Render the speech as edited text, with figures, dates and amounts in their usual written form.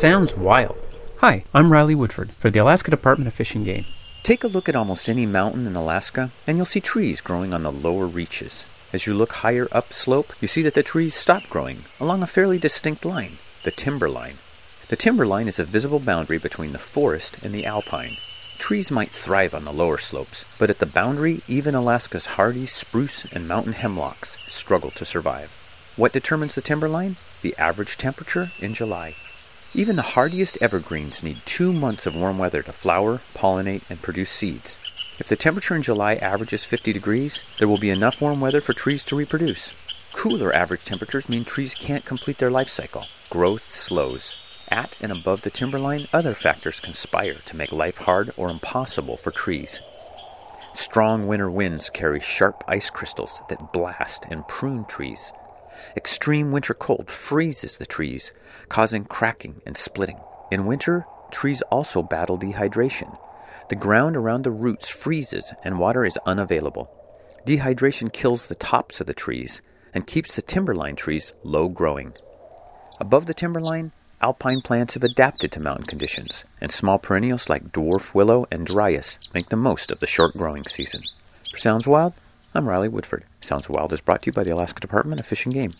Sounds wild. Hi, I'm Riley Woodford for the Alaska Department of Fish and Game. Take a look at almost any mountain in Alaska, and you'll see trees growing on the lower reaches. As you look higher upslope, you see that the trees stop growing along a fairly distinct line, the timber line. The timber line is a visible boundary between the forest and the alpine. Trees might thrive on the lower slopes, but at the boundary, even Alaska's hardy spruce and mountain hemlocks struggle to survive. What determines the timber line? The average temperature in July. Even the hardiest evergreens need 2 months of warm weather to flower, pollinate, and produce seeds. If the temperature in July averages 50 degrees, there will be enough warm weather for trees to reproduce. Cooler average temperatures mean trees can't complete their life cycle. Growth slows. At and above the timberline, other factors conspire to make life hard or impossible for trees. Strong winter winds carry sharp ice crystals that blast and prune trees. Extreme winter cold freezes the trees, causing cracking and splitting. In winter, trees also battle dehydration. The ground around the roots freezes and water is unavailable. Dehydration kills the tops of the trees and keeps the timberline trees low growing. Above the timberline, alpine plants have adapted to mountain conditions, and small perennials like dwarf willow and dryas make the most of the short growing season. For Sounds Wild, I'm Riley Woodford. Sounds Wild is brought to you by the Alaska Department of Fish and Game.